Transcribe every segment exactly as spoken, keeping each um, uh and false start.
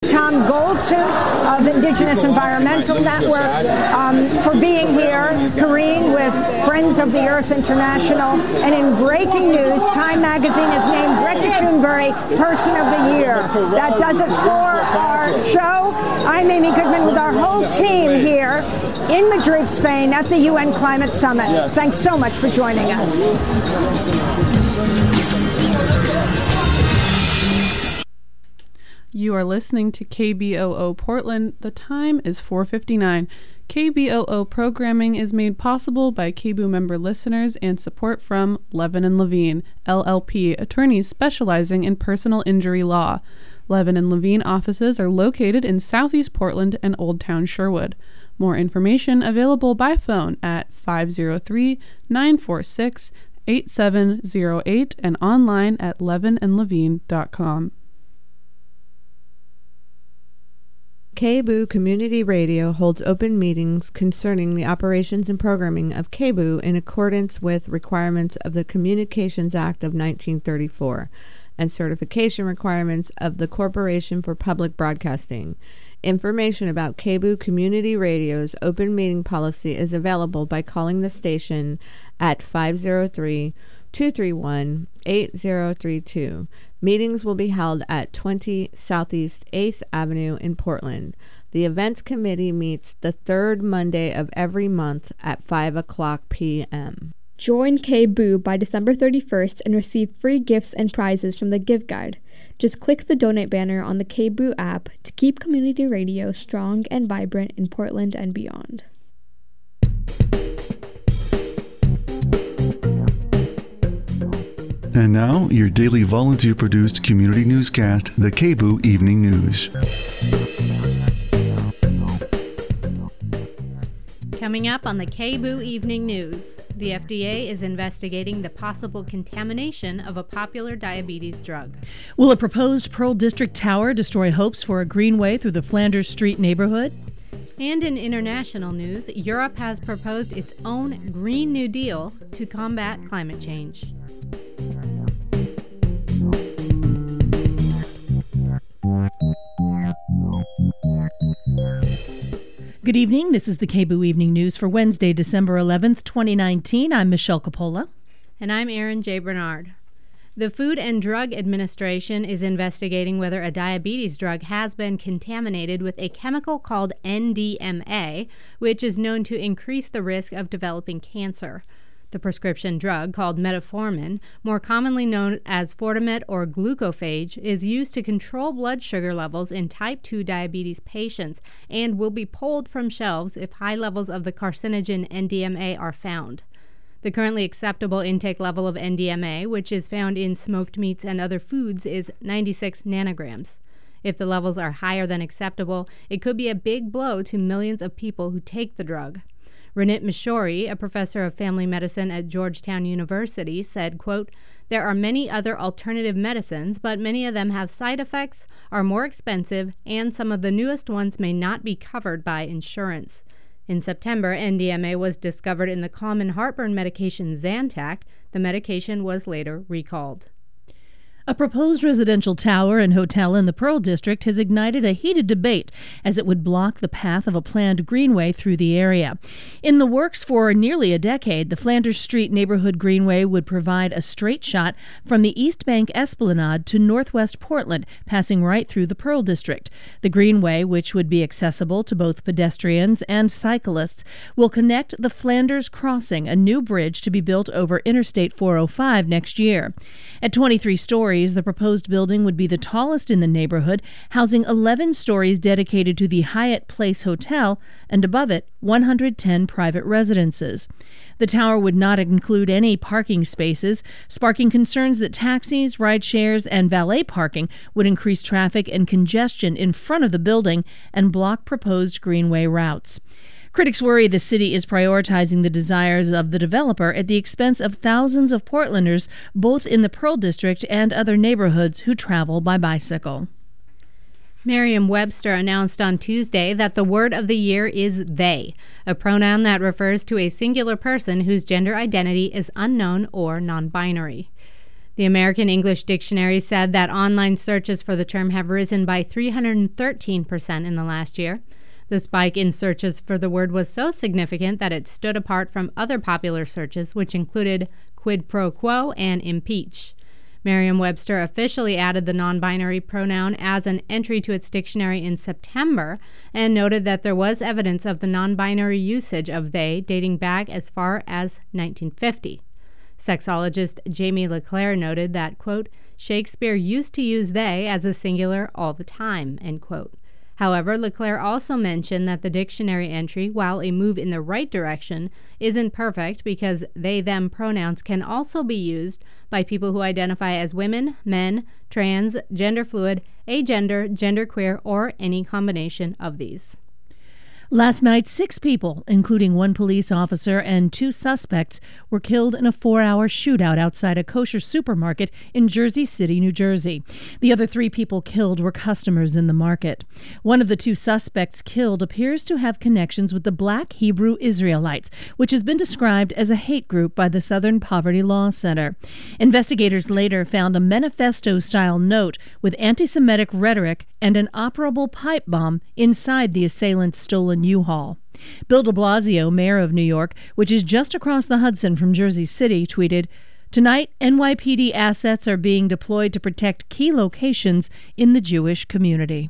Tom Goldtooth of Indigenous Environmental Network, um, for being here, Karine with Friends of the Earth International. And in breaking news, Time Magazine has named Greta Thunberg Person of the Year. That does it for our show. I'm Amy Goodman with our whole team here in Madrid, Spain, at the U N Climate Summit. Yes. Thanks so much for joining us. You are listening to K B O O Portland. The time is four fifty-nine. K B O O programming is made possible by K B O O member listeners and support from Levin and Levine, L L P, attorneys specializing in personal injury law. Levin and Levine offices are located in Southeast Portland and Old Town Sherwood. More information available by phone at five oh three, nine four six, eight seven oh eight and online at levin and levine dot com. K B O O Community Radio holds open meetings concerning the operations and programming of K B O O in accordance with requirements of the Communications Act of nineteen thirty-four and certification requirements of the Corporation for Public Broadcasting. Information about K B O O Community Radio's open meeting policy is available by calling the station at five oh three, two three one, eight oh three two. Meetings will be held at twenty Southeast eighth Avenue in Portland. The events committee meets the third Monday of every month at five o'clock p.m. Join K B O O by December thirty-first and receive free gifts and prizes from the Give Guide. Just click the donate banner on the K B O O app to keep community radio strong and vibrant in Portland and beyond. And now, your daily volunteer-produced community newscast, the K B O O Evening News. Coming up on the K B O O Evening News, the F D A is investigating the possible contamination of a popular diabetes drug. Will a proposed Pearl District tower destroy hopes for a greenway through the Flanders Street neighborhood? And in international news, Europe has proposed its own Green New Deal to combat climate change. Good evening. This is the K B O O Evening News for Wednesday, December eleventh, twenty nineteen. I'm Michelle Coppola. And I'm Erin J. Bernard. The Food and Drug Administration is investigating whether a diabetes drug has been contaminated with a chemical called N D M A, which is known to increase the risk of developing cancer. The prescription drug, called metformin, more commonly known as Fortimet or glucophage, is used to control blood sugar levels in type two diabetes patients and will be pulled from shelves if high levels of the carcinogen N D M A are found. The currently acceptable intake level of N D M A, which is found in smoked meats and other foods, is ninety-six nanograms. If the levels are higher than acceptable, it could be a big blow to millions of people who take the drug. Ranit Mishori, a professor of family medicine at Georgetown University, said, quote, "There are many other alternative medicines, but many of them have side effects, are more expensive, and some of the newest ones may not be covered by insurance." In September, N D M A was discovered in the common heartburn medication Zantac. The medication was later recalled. A proposed residential tower and hotel in the Pearl District has ignited a heated debate as it would block the path of a planned greenway through the area. In the works for nearly a decade, the Flanders Street neighborhood greenway would provide a straight shot from the East Bank Esplanade to Northwest Portland, passing right through the Pearl District. The greenway, which would be accessible to both pedestrians and cyclists, will connect the Flanders Crossing, a new bridge to be built over Interstate four oh five next year. At twenty-three stories, the proposed building would be the tallest in the neighborhood, housing eleven stories dedicated to the Hyatt Place Hotel, and above it, one hundred ten private residences. The tower would not include any parking spaces, sparking concerns that taxis, ride shares, and valet parking would increase traffic and congestion in front of the building and block proposed greenway routes. Critics worry the city is prioritizing the desires of the developer at the expense of thousands of Portlanders, both in the Pearl District and other neighborhoods who travel by bicycle. Merriam-Webster announced on Tuesday that the word of the year is they, a pronoun that refers to a singular person whose gender identity is unknown or non-binary. The American English Dictionary said that online searches for the term have risen by three hundred thirteen percent in the last year. The spike in searches for the word was so significant that it stood apart from other popular searches, which included quid pro quo and impeach. Merriam-Webster officially added the non-binary pronoun as an entry to its dictionary in September and noted that there was evidence of the non-binary usage of they dating back as far as nineteen fifty. Sexologist Jamie LeClaire noted that, quote, Shakespeare used to use they as a singular all the time, end quote. However, LeClaire also mentioned that the dictionary entry, while a move in the right direction, isn't perfect because they-them pronouns can also be used by people who identify as women, men, trans, gender fluid, agender, genderqueer, or any combination of these. Last night, six people, including one police officer and two suspects, were killed in a four-hour shootout outside a kosher supermarket in Jersey City, New Jersey. The other three people killed were customers in the market. One of the two suspects killed appears to have connections with the Black Hebrew Israelites, which has been described as a hate group by the Southern Poverty Law Center. Investigators later found a manifesto-style note with anti-Semitic rhetoric and an operable pipe bomb inside the assailant's stolen U-Haul. Bill de Blasio, mayor of New York, which is just across the Hudson from Jersey City, tweeted, Tonight, N Y P D assets are being deployed to protect key locations in the Jewish community.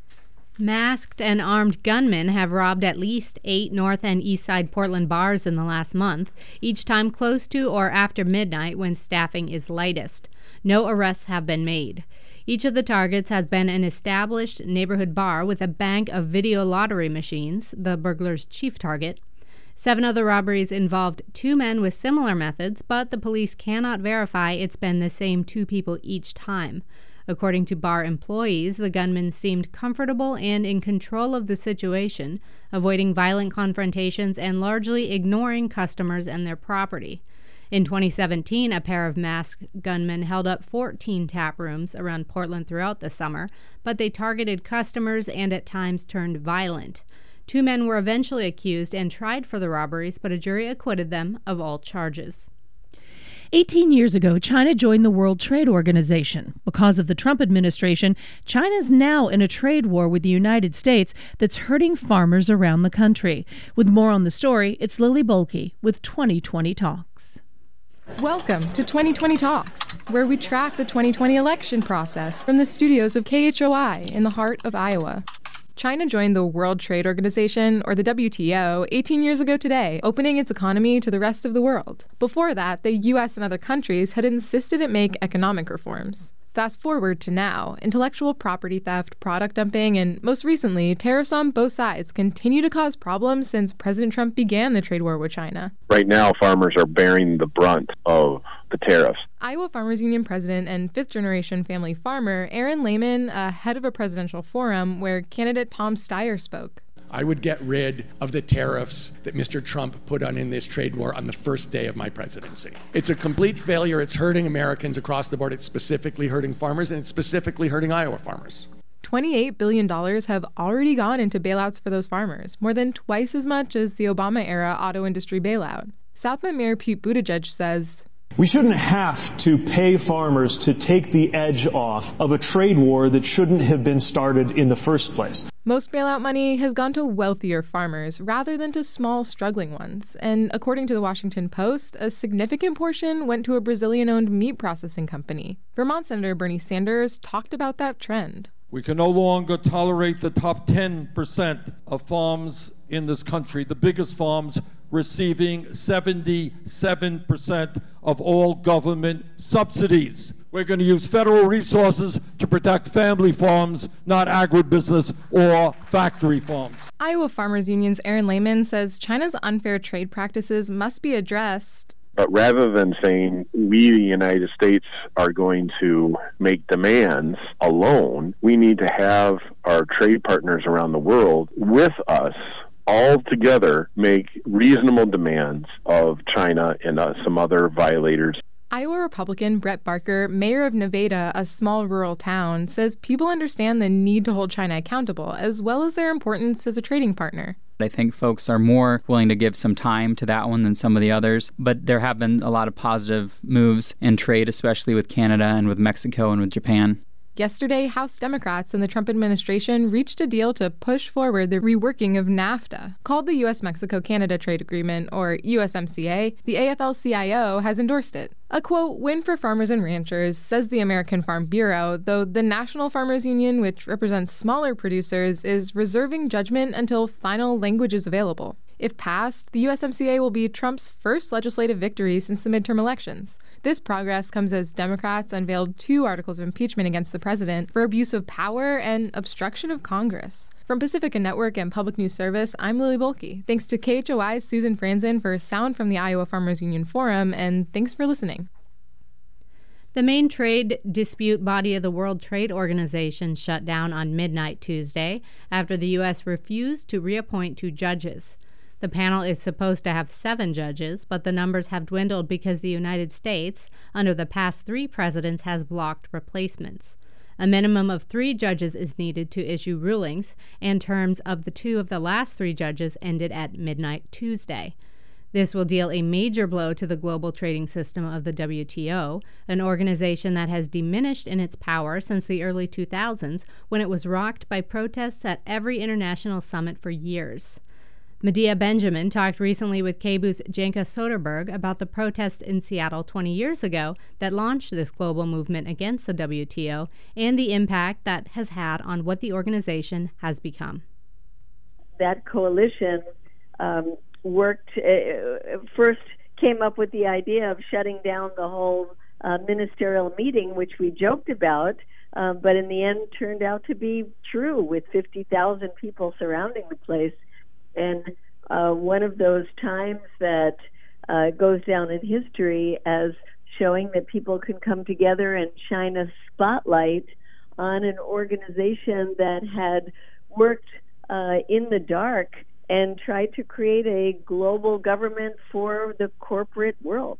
Masked and armed gunmen have robbed at least eight North and East Side Portland bars in the last month, each time close to or after midnight when staffing is lightest. No arrests have been made. Each of the targets has been an established neighborhood bar with a bank of video lottery machines, the burglar's chief target. Seven other robberies involved two men with similar methods, but the police cannot verify it's been the same two people each time. According to bar employees, the gunmen seemed comfortable and in control of the situation, avoiding violent confrontations and largely ignoring customers and their property. In twenty seventeen, a pair of masked gunmen held up fourteen tap rooms around Portland throughout the summer, but they targeted customers and at times turned violent. Two men were eventually accused and tried for the robberies, but a jury acquitted them of all charges. Eighteen years ago, China joined the World Trade Organization. Because of the Trump administration, China's now in a trade war with the United States that's hurting farmers around the country. With more on the story, it's Lily Bolke with twenty twenty Talks. Welcome to twenty twenty Talks, where we track the twenty twenty election process from the studios of K H O I in the heart of Iowa. China joined the World Trade Organization, or the W T O, eighteen years ago today, opening its economy to the rest of the world. Before that, the U S and other countries had insisted it make economic reforms. Fast forward to now, intellectual property theft, product dumping, and most recently, tariffs on both sides continue to cause problems since President Trump began the trade war with China. Right now, farmers are bearing the brunt of the tariffs. Iowa Farmers Union president and fifth-generation family farmer Aaron Lehman, uh, head of a presidential forum where candidate Tom Steyer spoke. I would get rid of the tariffs that Mister Trump put on in this trade war on the first day of my presidency. It's a complete failure. It's hurting Americans across the board. It's specifically hurting farmers, and it's specifically hurting Iowa farmers. twenty-eight billion dollars have already gone into bailouts for those farmers, more than twice as much as the Obama-era auto industry bailout. South Bend Mayor Pete Buttigieg says, we shouldn't have to pay farmers to take the edge off of a trade war that shouldn't have been started in the first place. Most bailout money has gone to wealthier farmers rather than to small, struggling ones. And according to the Washington Post, a significant portion went to a Brazilian-owned meat processing company. Vermont Senator Bernie Sanders talked about that trend. We can no longer tolerate the top ten percent of farms in this country, the biggest farms receiving seventy-seven percent of all government subsidies. We're going to use federal resources to protect family farms, not agribusiness or factory farms. Iowa Farmers Union's Aaron Lehman says China's unfair trade practices must be addressed. But rather than saying we, the United States, are going to make demands alone, we need to have our trade partners around the world with us all together make reasonable demands of China and uh, some other violators. Iowa Republican Brett Barker, mayor of Nevada, a small rural town, says people understand the need to hold China accountable, as well as their importance as a trading partner. I think folks are more willing to give some time to that one than some of the others, but there have been a lot of positive moves in trade, especially with Canada and with Mexico and with Japan. Yesterday, House Democrats and the Trump administration reached a deal to push forward the reworking of NAFTA. Called the U S Mexico Canada Trade Agreement, or U S M C A, the A F L C I O has endorsed it. A, quote, win for farmers and ranchers, says the American Farm Bureau, though the National Farmers Union, which represents smaller producers, is reserving judgment until final language is available. If passed, the U S M C A will be Trump's first legislative victory since the midterm elections. This progress comes as Democrats unveiled two articles of impeachment against the president for abuse of power and obstruction of Congress. From Pacifica Network and Public News Service, I'm Lily Bolke. Thanks to K H O I's Susan Franzen for sound from the Iowa Farmers Union Forum, and thanks for listening. The main trade dispute body of the World Trade Organization shut down on midnight Tuesday after the U S refused to reappoint two judges. The panel is supposed to have seven judges, but the numbers have dwindled because the United States, under the past three presidents, has blocked replacements. A minimum of three judges is needed to issue rulings, and terms of the two of the last three judges ended at midnight Tuesday. This will deal a major blow to the global trading system of the W T O, an organization that has diminished in its power since the early two thousands, when it was rocked by protests at every international summit for years. Medea Benjamin talked recently with K B U's Janka Soderberg about the protests in Seattle twenty years ago that launched this global movement against the W T O and the impact that has had on what the organization has become. That coalition um, worked, uh, first came up with the idea of shutting down the whole uh, ministerial meeting, which we joked about, uh, but in the end turned out to be true, with fifty thousand people surrounding the place. And uh, one of those times that uh, goes down in history as showing that people can come together and shine a spotlight on an organization that had worked uh, in the dark and tried to create a global government for the corporate world.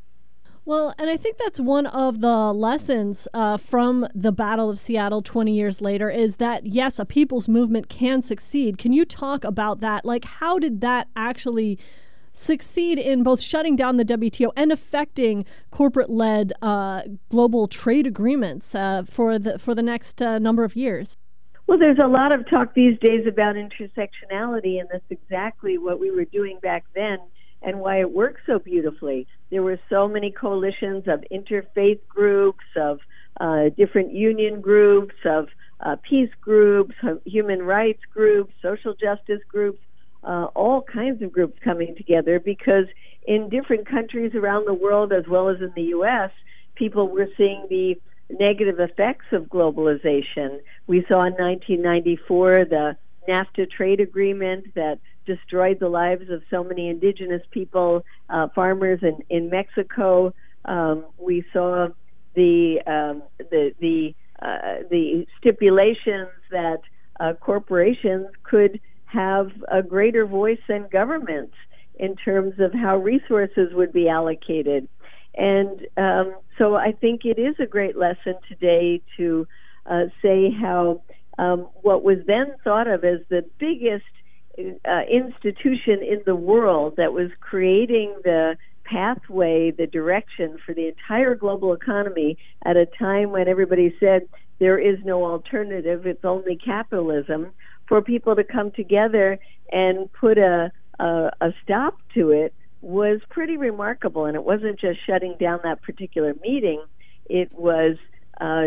Well, and I think that's one of the lessons uh, from the Battle of Seattle twenty years later is that, yes, a people's movement can succeed. Can you talk about that? Like, how did that actually succeed in both shutting down the W T O and affecting corporate-led uh, global trade agreements uh, for the for the next uh, number of years? Well, there's a lot of talk these days about intersectionality, and that's exactly what we were doing back then and why it worked so beautifully. There were so many coalitions of interfaith groups, of uh, different union groups, of uh, peace groups, human rights groups, social justice groups, uh, all kinds of groups coming together, because in different countries around the world, as well as in the U S, people were seeing the negative effects of globalization. We saw in nineteen ninety-four the NAFTA trade agreement that destroyed the lives of so many indigenous people, uh, farmers in, in Mexico. Um, we saw the um, the the uh, the stipulations that uh, corporations could have a greater voice than governments in terms of how resources would be allocated. And um, so I think it is a great lesson today to uh, say how um, what was then thought of as the biggest uh, institution in the world that was creating the pathway, the direction for the entire global economy at a time when everybody said there is no alternative, it's only capitalism, for people to come together and put a, a, a stop to it was pretty remarkable. And it wasn't just shutting down that particular meeting, it was uh,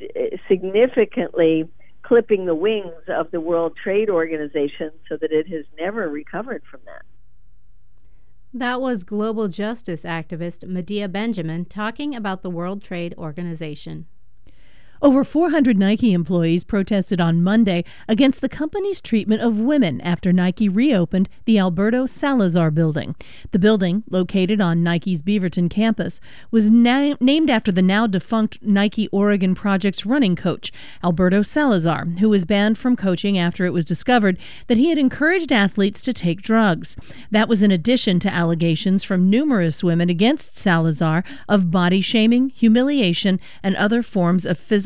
significantly clipping the wings of the World Trade Organization so that it has never recovered from that. That was global justice activist Medea Benjamin talking about the World Trade Organization. Over four hundred Nike employees protested on Monday against the company's treatment of women after Nike reopened the Alberto Salazar building. The building, located on Nike's Beaverton campus, was na- named after the now-defunct Nike Oregon Project's running coach, Alberto Salazar, who was banned from coaching after it was discovered that he had encouraged athletes to take drugs. That was in addition to allegations from numerous women against Salazar of body shaming, humiliation, and other forms of physical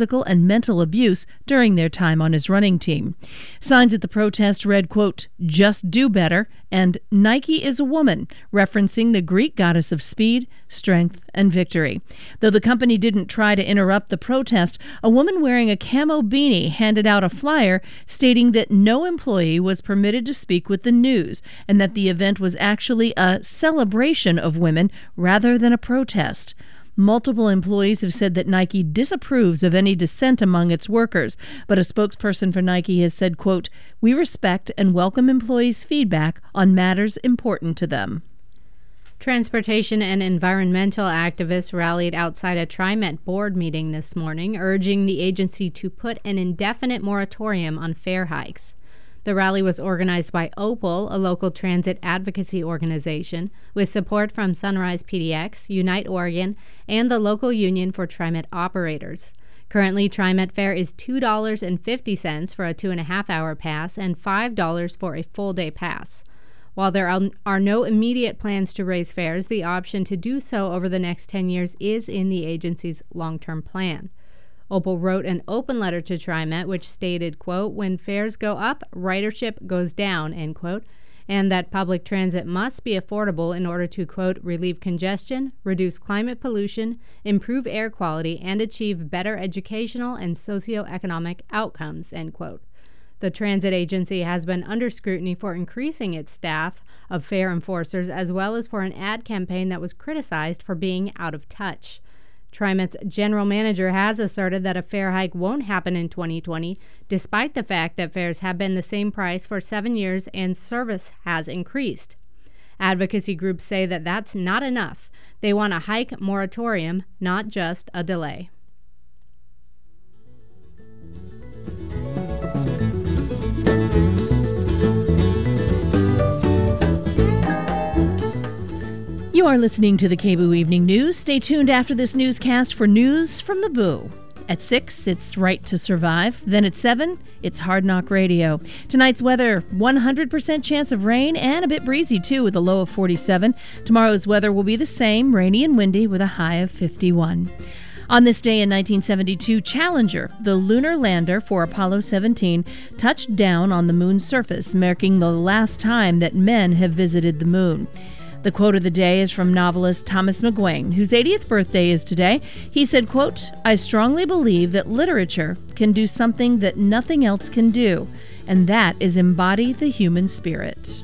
physical and mental abuse during their time on his running team. Signs at the protest read, quote, "Just do better," and "Nike is a woman," referencing the Greek goddess of speed, strength, and victory. Though the company didn't try to interrupt the protest, a woman wearing a camo beanie handed out a flyer stating that no employee was permitted to speak with the news and that the event was actually a celebration of women rather than a protest. Multiple employees have said that Nike disapproves of any dissent among its workers, but a spokesperson for Nike has said, quote, "We respect and welcome employees' feedback on matters important to them." Transportation and environmental activists rallied outside a TriMet board meeting this morning, urging the agency to put an indefinite moratorium on fare hikes. The rally was organized by Opal, a local transit advocacy organization, with support from Sunrise P D X, Unite Oregon, and the local union for TriMet operators. Currently, TriMet fare is two dollars and fifty cents for a two-and-a-half-hour pass and five dollars for a full-day pass. While there are no immediate plans to raise fares, the option to do so over the next ten years is in the agency's long-term plan. Opal wrote an open letter to TriMet which stated, quote, "When fares go up, ridership goes down," end quote, and that public transit must be affordable in order to, quote, "relieve congestion, reduce climate pollution, improve air quality, and achieve better educational and socioeconomic outcomes," end quote. The transit agency has been under scrutiny for increasing its staff of fare enforcers as well as for an ad campaign that was criticized for being out of touch. TriMet's general manager has asserted that a fare hike won't happen in twenty twenty, despite the fact that fares have been the same price for seven years and service has increased. Advocacy groups say that that's not enough. They want a hike moratorium, not just a delay. You are listening to the K B O O Evening News. Stay tuned after this newscast for news from the Boo. At six, it's Right to Survive. Then at seven, it's Hard Knock Radio. Tonight's weather, one hundred percent chance of rain and a bit breezy, too, with a low of forty-seven. Tomorrow's weather will be the same, rainy and windy, with a high of fifty-one. On this day in nineteen seventy-two, Challenger, the lunar lander for Apollo seventeen, touched down on the moon's surface, marking the last time that men have visited the moon. The quote of the day is from novelist Thomas McGuane, whose eightieth birthday is today. He said, quote, "I strongly believe that literature can do something that nothing else can do, and that is embody the human spirit."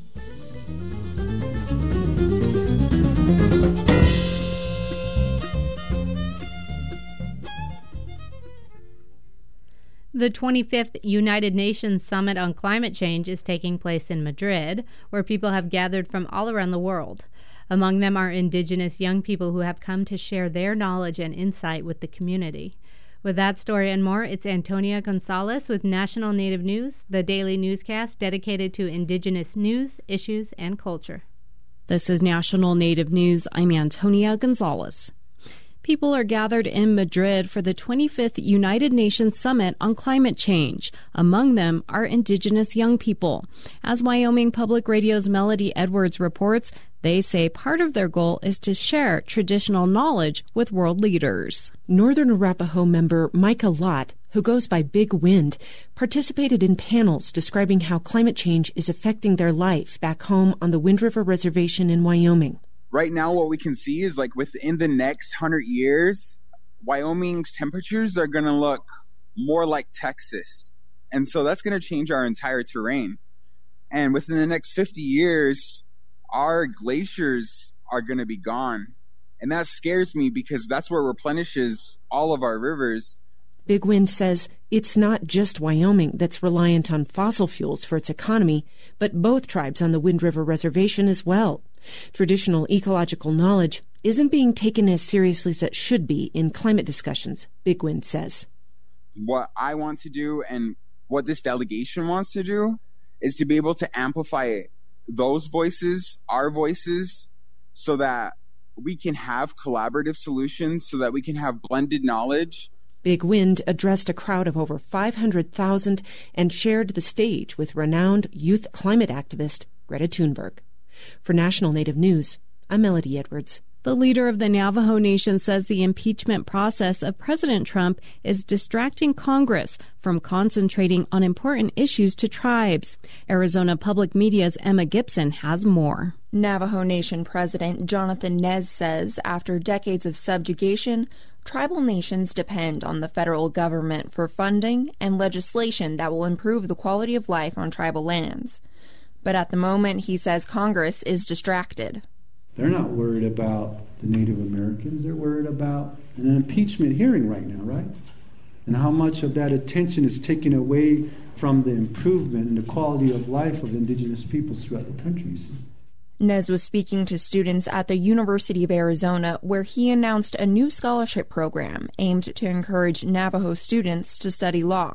The twenty-fifth United Nations Summit on Climate Change is taking place in Madrid, where people have gathered from all around the world. Among them are indigenous young people who have come to share their knowledge and insight with the community. With that story and more, it's Antonia Gonzalez with National Native News, the daily newscast dedicated to indigenous news, issues, and culture. This is National Native News. I'm Antonia Gonzalez. People are gathered in Madrid for the twenty-fifth United Nations Summit on Climate Change. Among them are indigenous young people. As Wyoming Public Radio's Melody Edwards reports, they say part of their goal is to share traditional knowledge with world leaders. Northern Arapaho member Micah Lott, who goes by Big Wind, participated in panels describing how climate change is affecting their life back home on the Wind River Reservation in Wyoming. Right now, what we can see is like within the next hundred years, Wyoming's temperatures are going to look more like Texas. And so that's going to change our entire terrain. And within the next fifty years, our glaciers are going to be gone. And that scares me because that's what replenishes all of our rivers. Big Wind says it's not just Wyoming that's reliant on fossil fuels for its economy, but both tribes on the Wind River Reservation as well. Traditional ecological knowledge isn't being taken as seriously as it should be in climate discussions, Big Wind says. What I want to do and what this delegation wants to do is to be able to amplify those voices, our voices, so that we can have collaborative solutions, so that we can have blended knowledge. Big Wind addressed a crowd of over five hundred thousand and shared the stage with renowned youth climate activist Greta Thunberg. For National Native News, I'm Melody Edwards. The leader of the Navajo Nation says the impeachment process of President Trump is distracting Congress from concentrating on important issues to tribes. Arizona Public Media's Emma Gibson has more. Navajo Nation President Jonathan Nez says after decades of subjugation, tribal nations depend on the federal government for funding and legislation that will improve the quality of life on tribal lands. But at the moment, he says Congress is distracted. They're not worried about the Native Americans. They're worried about an impeachment hearing right now, right? And how much of that attention is taken away from the improvement and the quality of life of indigenous peoples throughout the country. Nez was speaking to students at the University of Arizona, where he announced a new scholarship program aimed to encourage Navajo students to study law.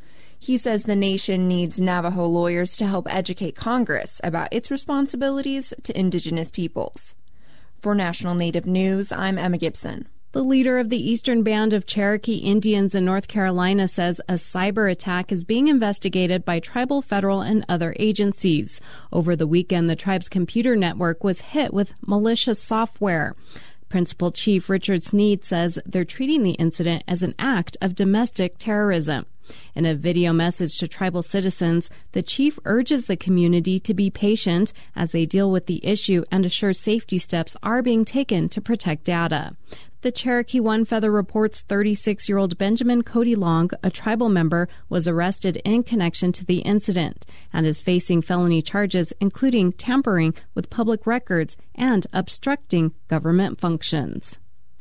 He says the nation needs Navajo lawyers to help educate Congress about its responsibilities to indigenous peoples. For National Native News, I'm Emma Gibson. The leader of the Eastern Band of Cherokee Indians in North Carolina says a cyber attack is being investigated by tribal, federal, and other agencies. Over the weekend, the tribe's computer network was hit with malicious software. Principal Chief Richard Sneed says they're treating the incident as an act of domestic terrorism. In a video message to tribal citizens, the chief urges the community to be patient as they deal with the issue and assures safety steps are being taken to protect data. The Cherokee One Feather reports thirty-six-year-old Benjamin Cody Long, a tribal member, was arrested in connection to the incident and is facing felony charges including tampering with public records and obstructing government functions.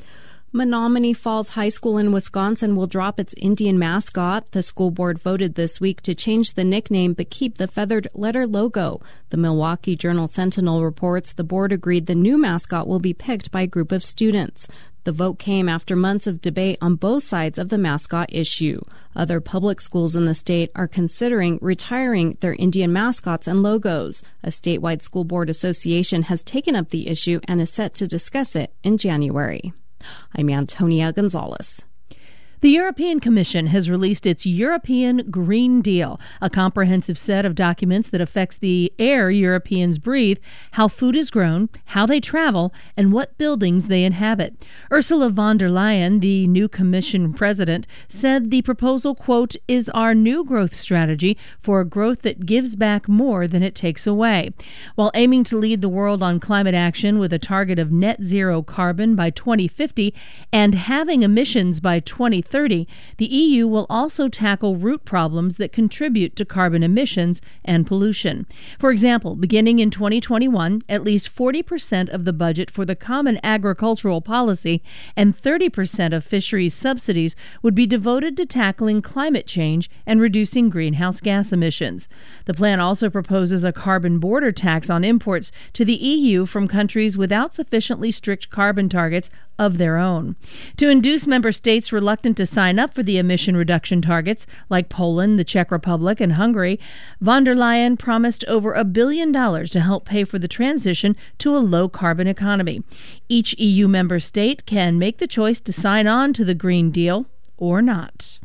Menominee Falls High School in Wisconsin will drop its Indian mascot. The school board voted this week to change the nickname but keep the feathered letter logo. The Milwaukee Journal-Sentinel reports the board agreed the new mascot will be picked by a group of students. The vote came after months of debate on both sides of the mascot issue. Other public schools in the state are considering retiring their Indian mascots and logos. A statewide school board association has taken up the issue and is set to discuss it in January. I'm Antonia Gonzalez. The European Commission has released its European Green Deal, a comprehensive set of documents that affects the air Europeans breathe, how food is grown, how they travel, and what buildings they inhabit. Ursula von der Leyen, the new Commission president, said the proposal, quote, is our new growth strategy for a growth that gives back more than it takes away. While aiming to lead the world on climate action with a target of net zero carbon by twenty fifty and halving emissions by twenty thirty, the E U will also tackle root problems that contribute to carbon emissions and pollution. For example, beginning in twenty twenty-one, at least forty percent of the budget for the Common Agricultural Policy and thirty percent of fisheries subsidies would be devoted to tackling climate change and reducing greenhouse gas emissions. The plan also proposes a carbon border tax on imports to the E U from countries without sufficiently strict carbon targets of their own. To induce member states reluctant to sign up for the emission reduction targets, like Poland, the Czech Republic, and Hungary, von der Leyen promised over a billion dollars to help pay for the transition to a low-carbon economy. Each E U member state can make the choice to sign on to the Green Deal or not.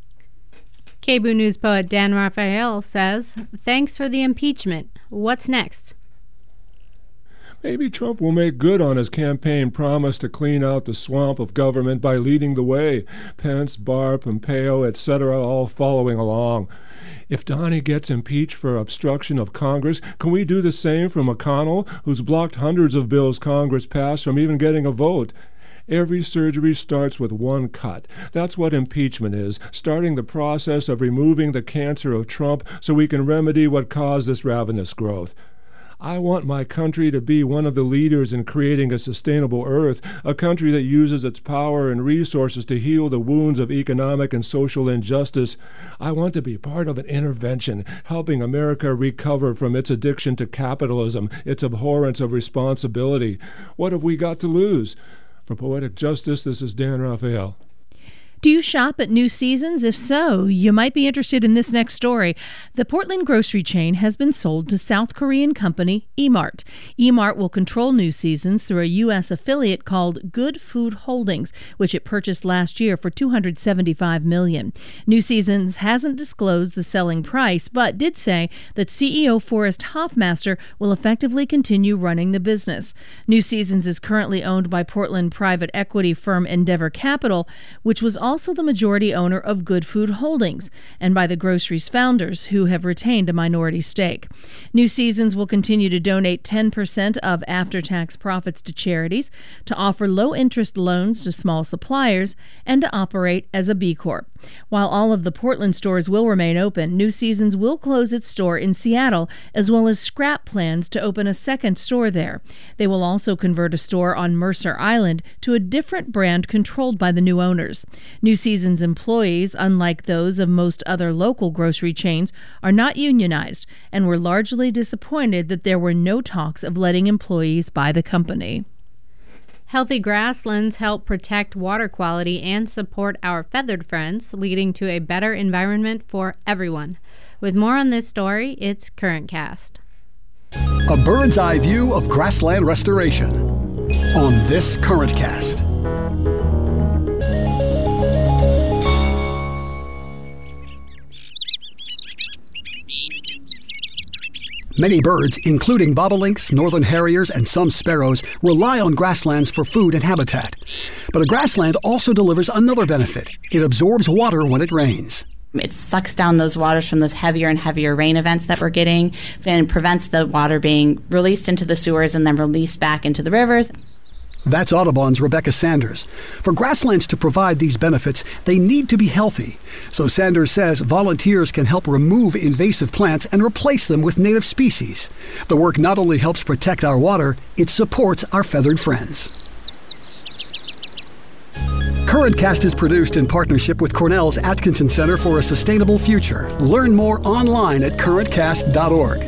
K B O O News poet Dan Raphael says, thanks for the impeachment. What's next? Maybe Trump will make good on his campaign promise to clean out the swamp of government by leading the way. Pence, Barr, Pompeo, et cetera, all following along. If Donnie gets impeached for obstruction of Congress, can we do the same for McConnell, who's blocked hundreds of bills Congress passed from even getting a vote? Every surgery starts with one cut. That's what impeachment is, starting the process of removing the cancer of Trump so we can remedy what caused this ravenous growth. I want my country to be one of the leaders in creating a sustainable earth, a country that uses its power and resources to heal the wounds of economic and social injustice. I want to be part of an intervention, helping America recover from its addiction to capitalism, its abhorrence of responsibility. What have we got to lose? For Poetic Justice, this is Dan Raphael. Do you shop at New Seasons? If so, you might be interested in this next story. The Portland grocery chain has been sold to South Korean company E-Mart. E-Mart will control New Seasons through a U S affiliate called Good Food Holdings, which it purchased last year for two hundred seventy-five million dollars. New Seasons hasn't disclosed the selling price, but did say that C E O Forrest Hoffmaster will effectively continue running the business. New Seasons is currently owned by Portland private equity firm Endeavor Capital, which was also also the majority owner of Good Food Holdings, and by the grocery's founders, who have retained a minority stake. New Seasons will continue to donate ten percent of after-tax profits to charities, to offer low-interest loans to small suppliers, and to operate as a B Corp. While all of the Portland stores will remain open, New Seasons will close its store in Seattle, as well as scrap plans to open a second store there. They will also convert a store on Mercer Island to a different brand controlled by the new owners. New Seasons employees, unlike those of most other local grocery chains, are not unionized and were largely disappointed that there were no talks of letting employees buy the company. Healthy grasslands help protect water quality and support our feathered friends, leading to a better environment for everyone. With more on this story, it's Current Cast. A bird's eye view of grassland restoration on this Current Cast. Many birds, including bobolinks, northern harriers, and some sparrows, rely on grasslands for food and habitat. But a grassland also delivers another benefit. It absorbs water when it rains. It sucks down those waters from those heavier and heavier rain events that we're getting and prevents the water being released into the sewers and then released back into the rivers. That's Audubon's Rebecca Sanders. For grasslands to provide these benefits, they need to be healthy. So Sanders says volunteers can help remove invasive plants and replace them with native species. The work not only helps protect our water, it supports our feathered friends. Current Cast is produced in partnership with Cornell's Atkinson Center for a Sustainable Future. Learn more online at current cast dot org.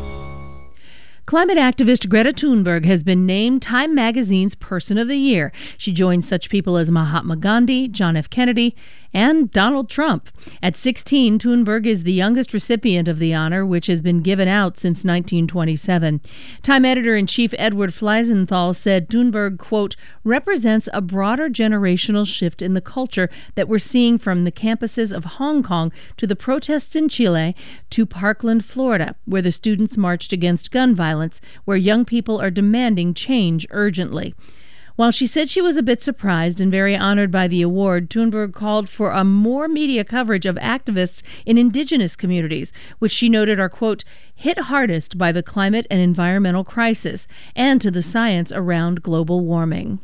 Climate activist Greta Thunberg has been named Time Magazine's Person of the Year. She joins such people as Mahatma Gandhi, John F. Kennedy, and Donald Trump. At sixteen, Thunberg is the youngest recipient of the honor, which has been given out since nineteen twenty-seven. Time editor-in-chief Edward Fleisenthal said Thunberg, quote, represents a broader generational shift in the culture that we're seeing from the campuses of Hong Kong to the protests in Chile to Parkland, Florida, where the students marched against gun violence, where young people are demanding change urgently. While she said she was a bit surprised and very honored by the award, Thunberg called for a more media coverage of activists in indigenous communities, which she noted are, quote, hit hardest by the climate and environmental crisis, and to the science around global warming.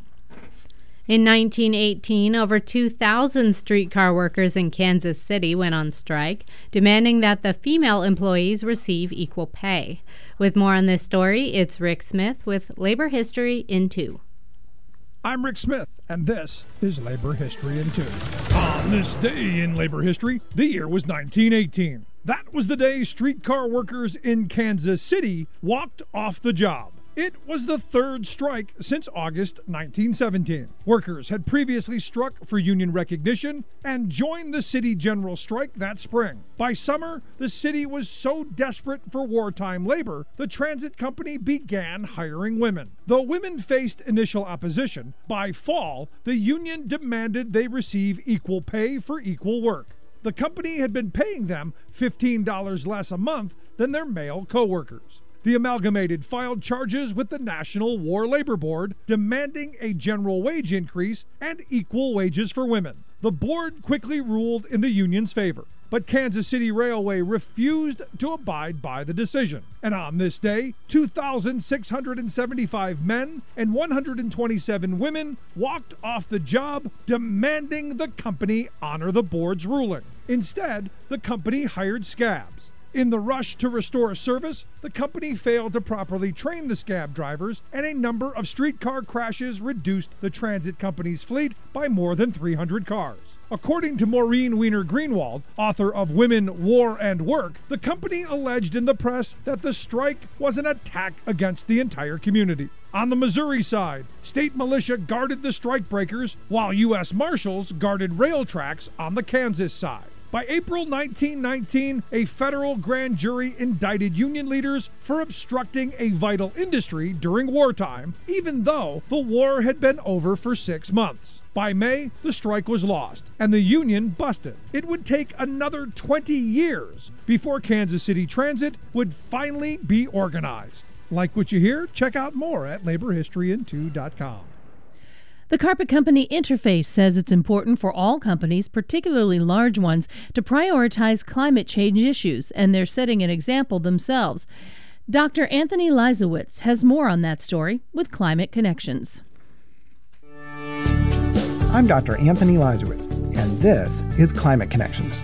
In nineteen eighteen, over two thousand streetcar workers in Kansas City went on strike, demanding that the female employees receive equal pay. With more on this story, it's Rick Smith with Labor History in Two. I'm Rick Smith, and this is Labor History in Two. On this day in labor history, the year was nineteen eighteen. That was the day streetcar workers in Kansas City walked off the job. It was the third strike since August nineteen seventeen. Workers had previously struck for union recognition and joined the city general strike that spring. By summer, the city was so desperate for wartime labor, the transit company began hiring women. Though women faced initial opposition, by fall, the union demanded they receive equal pay for equal work. The company had been paying them fifteen dollars less a month than their male co-workers. The Amalgamated filed charges with the National War Labor Board, demanding a general wage increase and equal wages for women. The board quickly ruled in the union's favor, but Kansas City Railway refused to abide by the decision. And on this day, two thousand six hundred seventy-five men and one hundred twenty-seven women walked off the job, demanding the company honor the board's ruling. Instead, the company hired scabs. In the rush to restore service, the company failed to properly train the scab drivers, and a number of streetcar crashes reduced the transit company's fleet by more than three hundred cars. According to Maureen Weiner Greenwald, author of Women, War, and Work, the company alleged in the press that the strike was an attack against the entire community. On the Missouri side, state militia guarded the strikebreakers, while U S Marshals guarded rail tracks on the Kansas side. By April nineteen nineteen, a federal grand jury indicted union leaders for obstructing a vital industry during wartime, even though the war had been over for six months. By May, the strike was lost, and the union busted. It would take another twenty years before Kansas City Transit would finally be organized. Like what you hear? Check out more at labor history in two dot com. The carpet company Interface says it's important for all companies, particularly large ones, to prioritize climate change issues, and they're setting an example themselves. Doctor Anthony Leisowitz has more on that story with Climate Connections. I'm Doctor Anthony Leisowitz, and this is Climate Connections.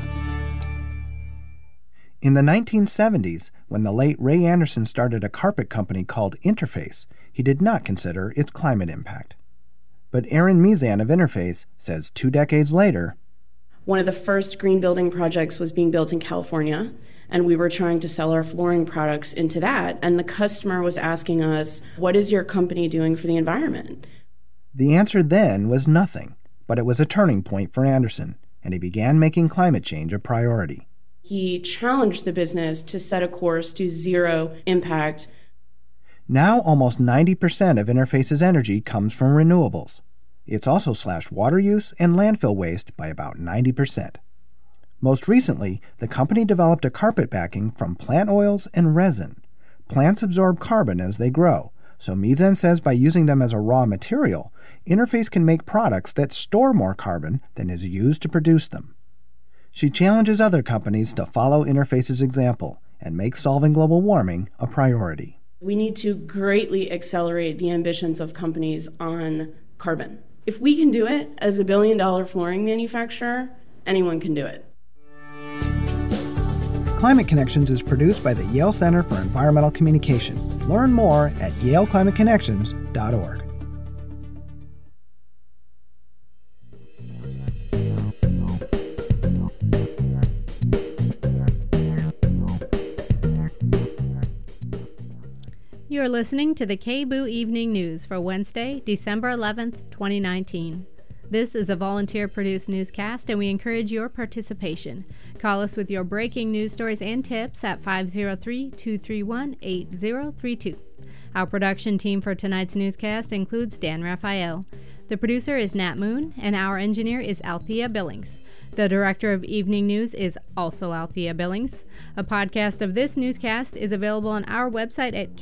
In the nineteen seventies, when the late Ray Anderson started a carpet company called Interface, he did not consider its climate impact. But Erin Mizan of Interface says two decades later, one of the first green building projects was being built in California, and we were trying to sell our flooring products into that, and the customer was asking us, what is your company doing for the environment? The answer then was nothing, but it was a turning point for Anderson, and he began making climate change a priority. He challenged the business to set a course to zero impact. Now almost ninety percent of Interface's energy comes from renewables. It's also slashed water use and landfill waste by about ninety percent. Most recently, the company developed a carpet backing from plant oils and resin. Plants absorb carbon as they grow, so Mizan says by using them as a raw material, Interface can make products that store more carbon than is used to produce them. She challenges other companies to follow Interface's example and make solving global warming a priority. We need to greatly accelerate the ambitions of companies on carbon. If we can do it as a billion-dollar flooring manufacturer, anyone can do it. Climate Connections is produced by the Yale Center for Environmental Communication. Learn more at yale climate connections dot org. You are listening to the K B O O Evening News for Wednesday, December eleventh, twenty nineteen. This is a volunteer-produced newscast, and we encourage your participation. Call us with your breaking news stories and tips at five oh three, two three one, eight oh three two. Our production team for tonight's newscast includes Dan Raphael. The producer is Nat Moon, and our engineer is Althea Billings. The director of Evening News is also Althea Billings. A podcast of this newscast is available on our website at